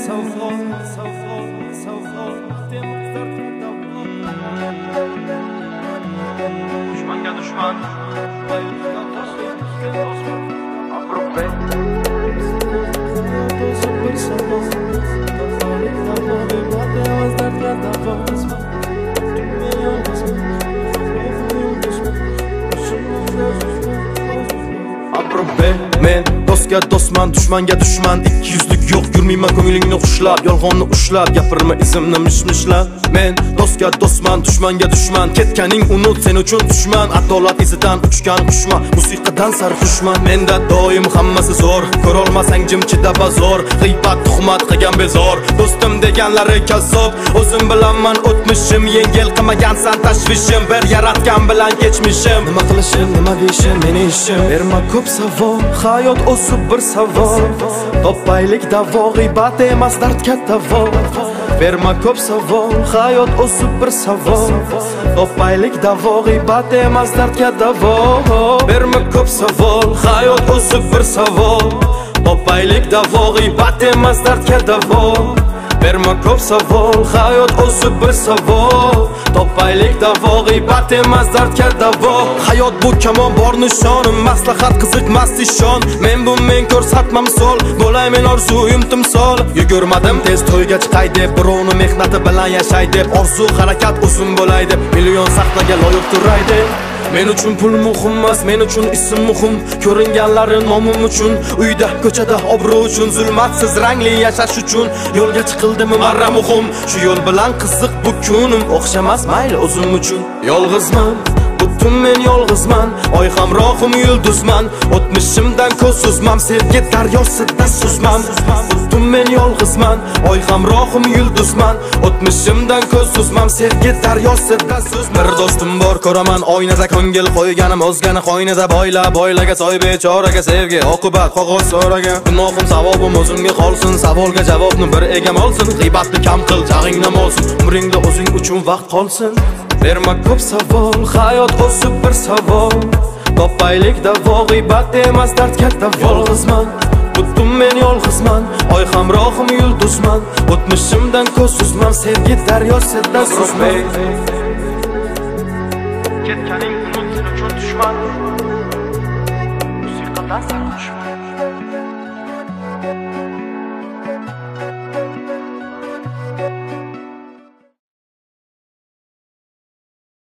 Düşmanga düşman men dostga dostman, dushmanga dushman. Ikki yuzlik yo'q, yurmayman ko'nglingni xushlab, yolg'onni ushlab, gapirma izimni mishmishlab. Men dostga dostman, dushmanga dushman. Ketganing unut, sen uchun dushman. Adolat izidan uchgan qushman, musiqadan sarxushman. Menda doim hammasi zo'r, ko'rolmasang jimchida bazor. G'iybat, tuhmat qilgan bezor, do'stim deganlari kazzob. O'zim bilanman o'tmishim, yengil qilmagansan tashvishim. Bir yaratgan bilan kechmishim. Nima qilishim, nima deyishim, meni ishim. Berma ko'p savol, hayot o'sib bir savol. Topaylik davo, g'iybat emas dardga davo. Berma ko'p savol, hayot o'sib bir savol. Topaylik davo, g'iybat emas dardga davo. Berma ko'p savol, hayot o'sib bir savol. Topaylik davo, g'iybat emas dardga davo. Berma ko'p savol, hayot o'sib bir savol. Topaylik davo, g'iybat emas dardga davo. Hayot bu kamon bor nishonim, maslahat qiziqmas ishon. Men bu men ko'rsatma misol, bo'lay men orzuyim timsol. Yugurmadim tez to'yga chiqay deb, birovni mehnati bilan yashay deb. Orzu harakat uzun bo'lay deb, million sahnaga loyiq turay deb. Men uchun pul muhim emas, men uchun ism muhim. Ko'ringanlari nomim uchun, uyda, ko'chada obro' uchun, zulmatsiz rangli yashash uchun. Yo'lga chiqildimi marra muhim, shu yo'l bilan qiziq bu kunim. O'xshamas mayli o'zim uchun. Yolg'izman, butun men yolg'izman. Oy hamrohim yulduzman, o'tmishimdan ko'z suzmam, sevgi daryosida suzmam. Butun men yolg'izman, oy hamrohim yulduzman, o'tmishimdan ko'z suzmam, sevgi daryosida suzmam. Bir do'stim bor, ko'raman oynada, ko'ngil qo'yganim o'zgani qo'ynida. Boylaga soy bechoraga, sevgi oqibat qog'oz so'raga. Gunohim savobim o'zimga qolsin, savolga javobni bir egam olsin. G'iybatni kam qil, jag'ingni olsin, umringda o'zing uchun vaqt qolsin. Berma ko'p savol, hayot o'sib bir savol. Topaylik davo, g'iybat emas dardga davo. Yolg'izman, butun men yolg'izman, oy hamrohim yulduzman, o'tmishimdan ko'z suzmam, sevgi daryosida suzmay. Ketganing unut, sen uchun dushman, musiqadan sarxushman.